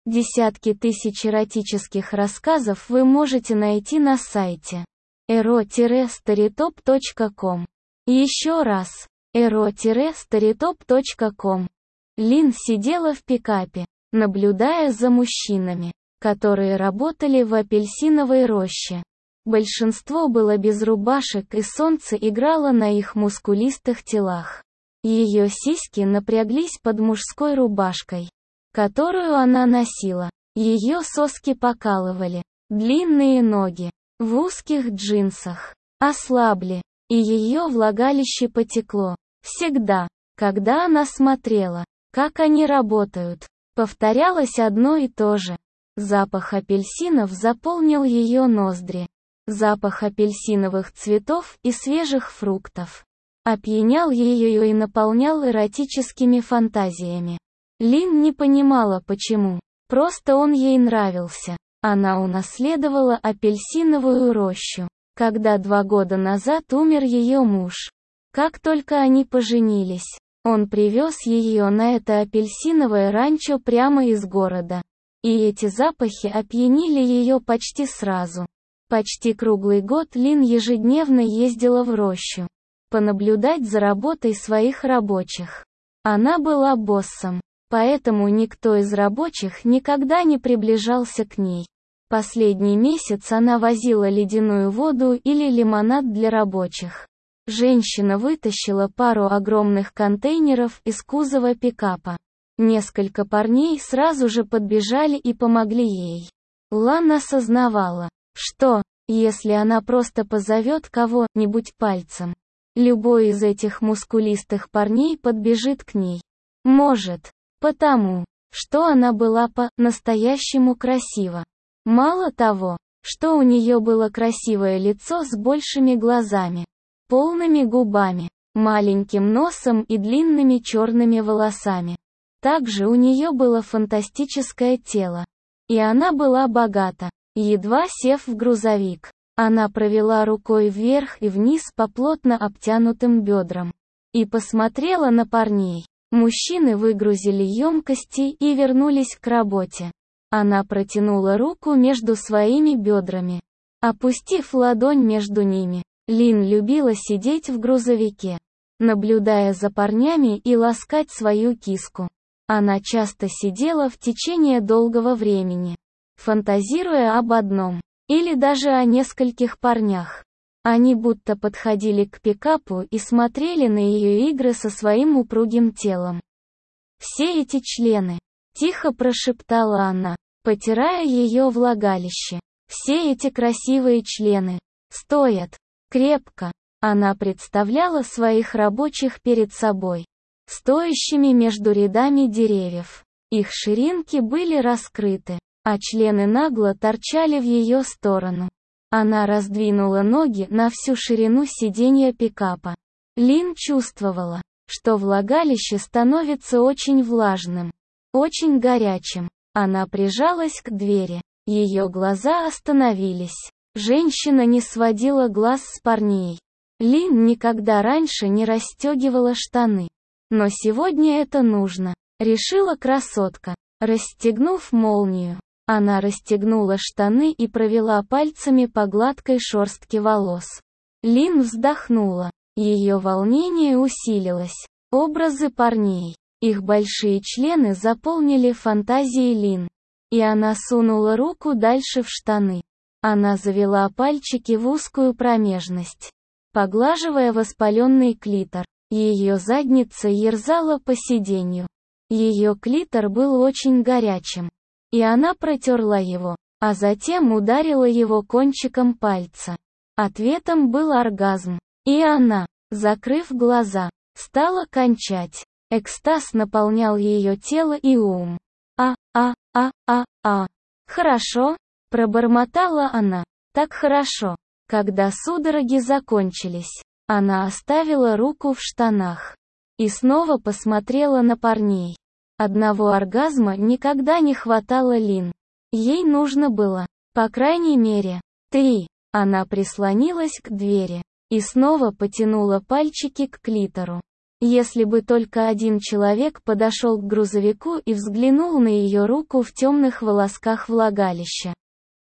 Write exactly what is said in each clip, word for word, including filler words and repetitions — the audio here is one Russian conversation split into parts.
Десятки тысяч эротических рассказов вы можете найти на сайте эро старитоп точка ком. Еще раз, эро старитоп точка ком. Лин сидела в пикапе, наблюдая за мужчинами, которые работали в апельсиновой роще. Большинство было без рубашек, и солнце играло на их мускулистых телах. Ее сиськи напряглись под мужской рубашкой, которую она носила. Ее соски покалывали. Длинные ноги в узких джинсах ослабли, и ее влагалище потекло. Всегда, когда она смотрела, как они работают, повторялось одно и то же. Запах апельсинов заполнил ее ноздри. Запах апельсиновых цветов и свежих фруктов опьянял ее и наполнял эротическими фантазиями. Лин не понимала почему, просто он ей нравился. Она унаследовала апельсиновую рощу, когда два года назад умер ее муж. Как только они поженились, он привез ее на это апельсиновое ранчо прямо из города. И эти запахи опьянили ее почти сразу. Почти круглый год Лин ежедневно ездила в рощу, понаблюдать за работой своих рабочих. Она была боссом, поэтому никто из рабочих никогда не приближался к ней. Последний месяц она возила ледяную воду или лимонад для рабочих. Женщина вытащила пару огромных контейнеров из кузова пикапа. Несколько парней сразу же подбежали и помогли ей. Лан осознавала, что, если она просто позовет кого-нибудь пальцем, любой из этих мускулистых парней подбежит к ней. Может, потому, что она была по-настоящему красива. Мало того, что у нее было красивое лицо с большими глазами, полными губами, маленьким носом и длинными черными волосами. Также у нее было фантастическое тело. И она была богата. Едва сев в грузовик, она провела рукой вверх и вниз по плотно обтянутым бедрам. И посмотрела на парней. Мужчины выгрузили емкости и вернулись к работе. Она протянула руку между своими бедрами, опустив ладонь между ними. Лин любила сидеть в грузовике, наблюдая за парнями и ласкать свою киску. Она часто сидела в течение долгого времени, фантазируя об одном, или даже о нескольких парнях. Они будто подходили к пикапу и смотрели на ее игры со своим упругим телом. «Все эти члены», — тихо прошептала она, потирая ее влагалище. «Все эти красивые члены стоят крепко». Она представляла своих рабочих перед собой, стоящими между рядами деревьев. Их ширинки были раскрыты, а члены нагло торчали в ее сторону. Она раздвинула ноги на всю ширину сиденья пикапа. Лин чувствовала, что влагалище становится очень влажным, очень горячим. Она прижалась к двери. Ее глаза остановились. Женщина не сводила глаз с парней. Лин никогда раньше не расстегивала штаны. Но сегодня это нужно, решила красотка. Расстегнув молнию, она расстегнула штаны и провела пальцами по гладкой шерстке волос. Лин вздохнула. Ее волнение усилилось. Образы парней, их большие члены заполнили фантазии Лин. И она сунула руку дальше в штаны. Она завела пальчики в узкую промежность, поглаживая воспаленный клитор. Ее задница ерзала по сиденью. Ее клитор был очень горячим. И она протерла его, а затем ударила его кончиком пальца. Ответом был оргазм. И она, закрыв глаза, стала кончать. Экстаз наполнял ее тело и ум. А, а, а, а, а. Хорошо, пробормотала она. Так хорошо. Когда судороги закончились, она оставила руку в штанах и снова посмотрела на парней. Одного оргазма никогда не хватало Лин. Ей нужно было, по крайней мере, три. Она прислонилась к двери и снова потянула пальчики к клитору. Если бы только один человек подошел к грузовику и взглянул на ее руку в темных волосках влагалища.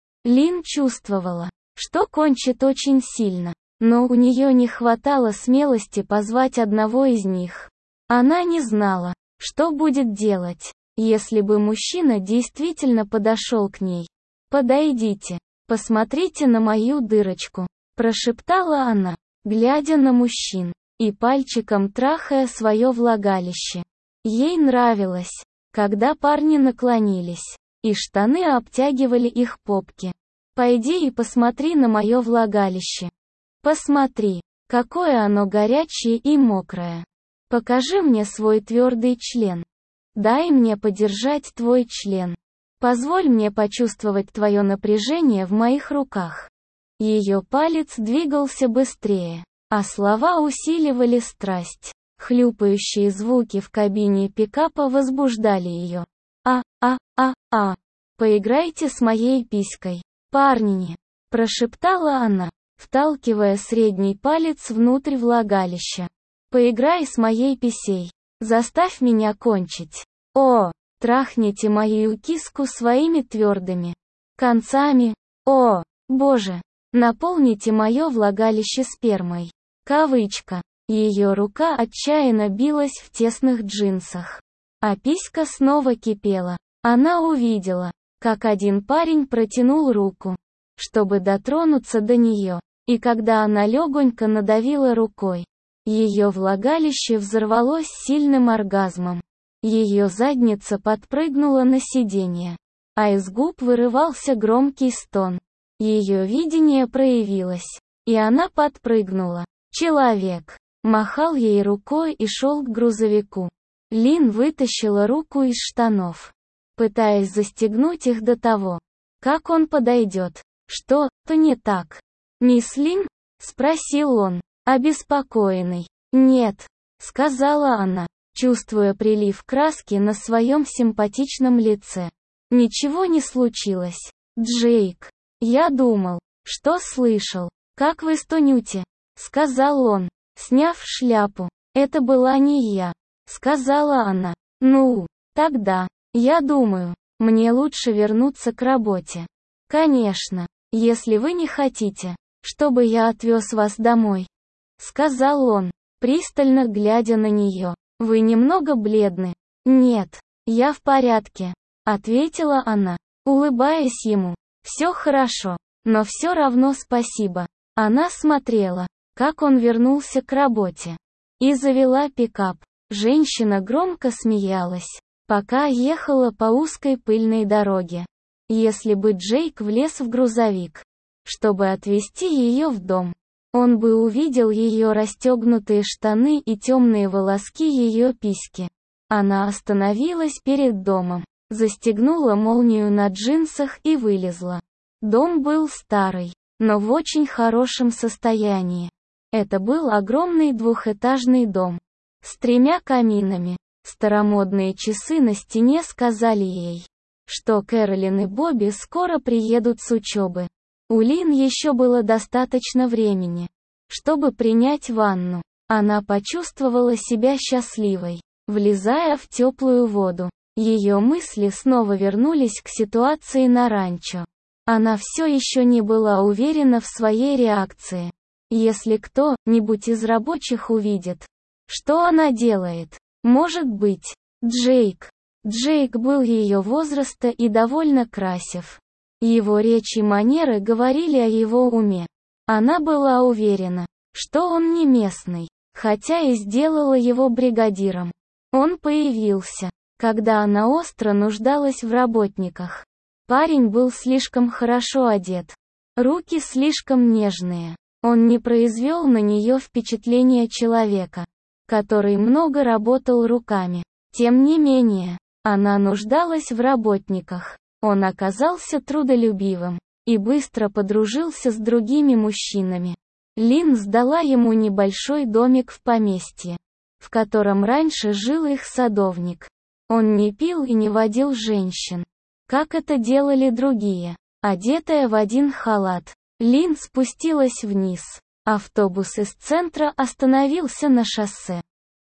Лин чувствовала, что кончит очень сильно, но у нее не хватало смелости позвать одного из них. Она не знала, что будет делать, если бы мужчина действительно подошел к ней. «Подойдите, посмотрите на мою дырочку», – прошептала она, глядя на мужчин и пальчиком трахая свое влагалище. Ей нравилось, когда парни наклонились, и штаны обтягивали их попки. «Пойди и посмотри на мое влагалище. Посмотри, какое оно горячее и мокрое. Покажи мне свой твердый член. Дай мне подержать твой член. Позволь мне почувствовать твое напряжение в моих руках». Ее палец двигался быстрее, а слова усиливали страсть. Хлюпающие звуки в кабине пикапа возбуждали ее. «А, а, а, а, поиграйте с моей писькой, парни», – прошептала она, вталкивая средний палец внутрь влагалища. «Поиграй с моей писей. Заставь меня кончить. О, трахните мою киску своими твердыми концами. О, боже, наполните мое влагалище спермой». Кавычка. Ее рука отчаянно билась в тесных джинсах. А писька снова кипела. Она увидела, как один парень протянул руку, чтобы дотронуться до нее, и когда она легонько надавила рукой, ее влагалище взорвалось сильным оргазмом. Ее задница подпрыгнула на сиденье, а из губ вырывался громкий стон. Ее видение проявилось, и она подпрыгнула. Человек махал ей рукой и шел к грузовику. Лин вытащила руку из штанов, пытаясь застегнуть их до того, как он подойдет. «Что-то не так, мисс Лин?» – спросил он, обеспокоенный. «Нет», – сказала она, чувствуя прилив краски на своем симпатичном лице. «Ничего не случилось, Джейк. Я думал, что слышал, как вы стонете», — сказал он, сняв шляпу. «Это была не я», — сказала она. «Ну, тогда, я думаю, мне лучше вернуться к работе. Конечно, если вы не хотите, чтобы я отвез вас домой», — сказал он, пристально глядя на нее. «Вы немного бледны». «Нет, я в порядке», — ответила она, улыбаясь ему. «Все хорошо, но все равно спасибо». Она смотрела, как он вернулся к работе, и завела пикап. Женщина громко смеялась, пока ехала по узкой пыльной дороге. Если бы Джейк влез в грузовик, чтобы отвезти ее в дом, он бы увидел ее расстегнутые штаны и темные волоски ее письки. Она остановилась перед домом, застегнула молнию на джинсах и вылезла. Дом был старый, но в очень хорошем состоянии. Это был огромный двухэтажный дом с тремя каминами. Старомодные часы на стене сказали ей, что Кэролин и Бобби скоро приедут с учебы. У Лин еще было достаточно времени, чтобы принять ванну. Она почувствовала себя счастливой, влезая в теплую воду. Ее мысли снова вернулись к ситуации на ранчо. Она все еще не была уверена в своей реакции. Если кто-нибудь из рабочих увидит, что она делает, может быть, Джейк. Джейк был ее возраста и довольно красив. Его речь и манеры говорили о его уме. Она была уверена, что он не местный, хотя и сделала его бригадиром. Он появился, когда она остро нуждалась в работниках. Парень был слишком хорошо одет, руки слишком нежные. Он не произвел на нее впечатления человека, который много работал руками. Тем не менее, она нуждалась в работниках. Он оказался трудолюбивым и быстро подружился с другими мужчинами. Лин сдала ему небольшой домик в поместье, в котором раньше жил их садовник. Он не пил и не водил женщин, как это делали другие. Одетая в один халат, Лин спустилась вниз. Автобус из центра остановился на шоссе.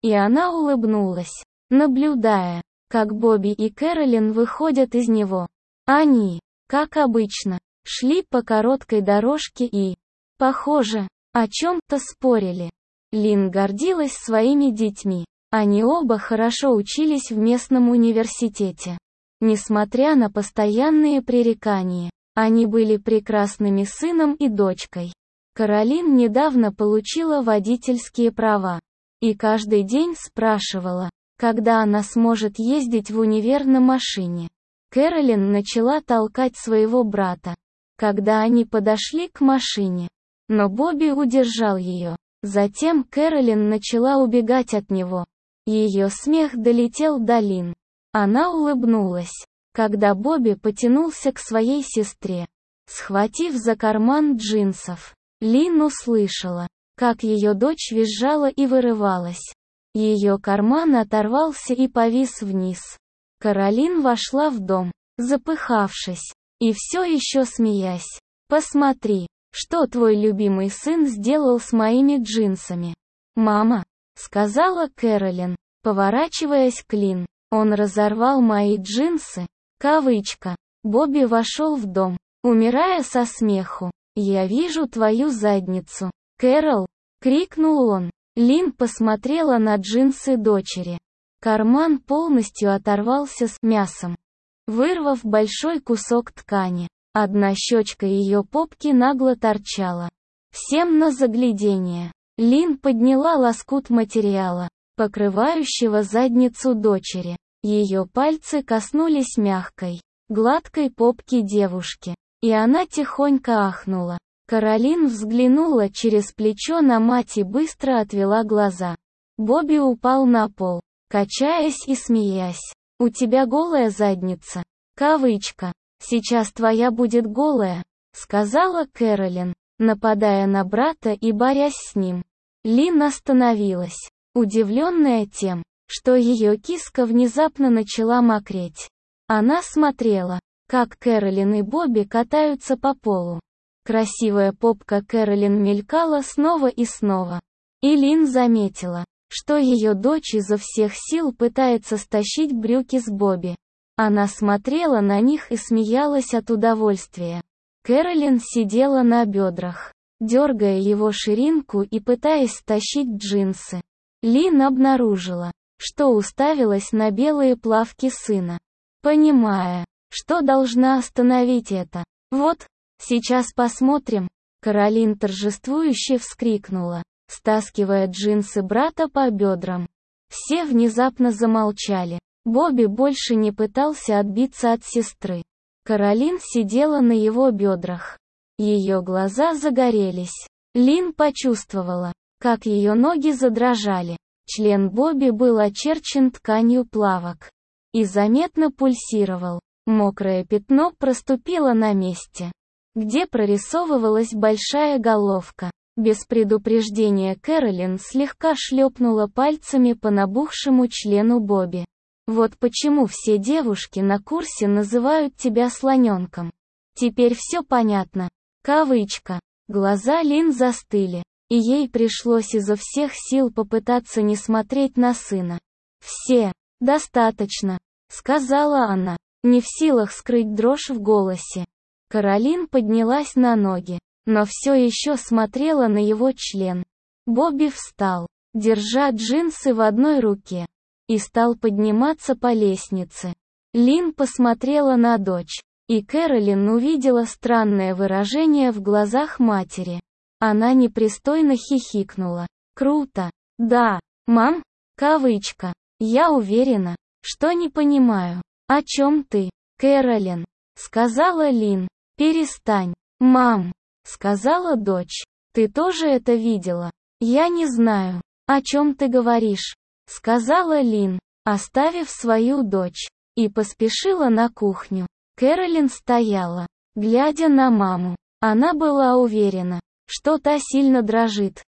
И она улыбнулась, наблюдая, как Бобби и Кэролин выходят из него. Они, как обычно, шли по короткой дорожке и, похоже, о чем-то спорили. Лин гордилась своими детьми. Они оба хорошо учились в местном университете. Несмотря на постоянные пререкания, они были прекрасными сыном и дочкой. Каролин недавно получила водительские права. И каждый день спрашивала, когда она сможет ездить в универ на машине. Кэролин начала толкать своего брата, когда они подошли к машине. Но Бобби удержал ее. Затем Кэролин начала убегать от него. Ее смех долетел до Лин. Она улыбнулась, когда Бобби потянулся к своей сестре. Схватив за карман джинсов, Лин услышала, как ее дочь визжала и вырывалась. Ее карман оторвался и повис вниз. Каролин вошла в дом, запыхавшись, и все еще смеясь. «Посмотри, что твой любимый сын сделал с моими джинсами». «Мама», — сказала Кэролин, поворачиваясь к Лин. «Он разорвал мои джинсы». Кавычка. Бобби вошел в дом, умирая со смеху. «Я вижу твою задницу, Кэрол!» — крикнул он. Лин посмотрела на джинсы дочери. Карман полностью оторвался с мясом, вырвав большой кусок ткани. Одна щечка ее попки нагло торчала. Всем на заглядение. Лин подняла лоскут материала, покрывающего задницу дочери. Ее пальцы коснулись мягкой, гладкой попки девушки, и она тихонько ахнула. Каролин взглянула через плечо на мать и быстро отвела глаза. Бобби упал на пол, качаясь и смеясь. «У тебя голая задница». Кавычка. «Сейчас твоя будет голая», — сказала Кэролин, нападая на брата и борясь с ним. Лин остановилась, удивленная тем, что ее киска внезапно начала мокреть. Она смотрела, как Кэролин и Бобби катаются по полу. Красивая попка Кэролин мелькала снова и снова. И Лин заметила, что ее дочь изо всех сил пытается стащить брюки с Бобби. Она смотрела на них и смеялась от удовольствия. Кэролин сидела на бедрах, дергая его ширинку и пытаясь стащить джинсы. Лин обнаружила, что уставилась на белые плавки сына, понимая, что должна остановить это. «Вот, сейчас посмотрим», — Каролин торжествующе вскрикнула, стаскивая джинсы брата по бедрам. Все внезапно замолчали. Бобби больше не пытался отбиться от сестры. Каролин сидела на его бедрах. Ее глаза загорелись. Лин почувствовала, как ее ноги задрожали. Член Бобби был очерчен тканью плавок и заметно пульсировал. Мокрое пятно проступило на месте, где прорисовывалась большая головка. Без предупреждения Кэролин слегка шлепнула пальцами по набухшему члену Бобби. «Вот почему все девушки на курсе называют тебя слоненком. Теперь все понятно». Кавычка. Глаза Лин застыли, и ей пришлось изо всех сил попытаться не смотреть на сына. «Все. Достаточно», — сказала она, не в силах скрыть дрожь в голосе. Каролин поднялась на ноги, но все еще смотрела на его член. Бобби встал, держа джинсы в одной руке, и стал подниматься по лестнице. Лин посмотрела на дочь, и Кэролин увидела странное выражение в глазах матери. Она непристойно хихикнула. «Круто. Да, мам?» Кавычка. «Я уверена, что не понимаю, о чем ты, Кэролин», — сказала Лин. «Перестань, мам», — сказала дочь. «Ты тоже это видела?» «Я не знаю, о чем ты говоришь», — сказала Лин, оставив свою дочь, и поспешила на кухню. Кэролин стояла, глядя на маму. Она была уверена, что та сильно дрожит,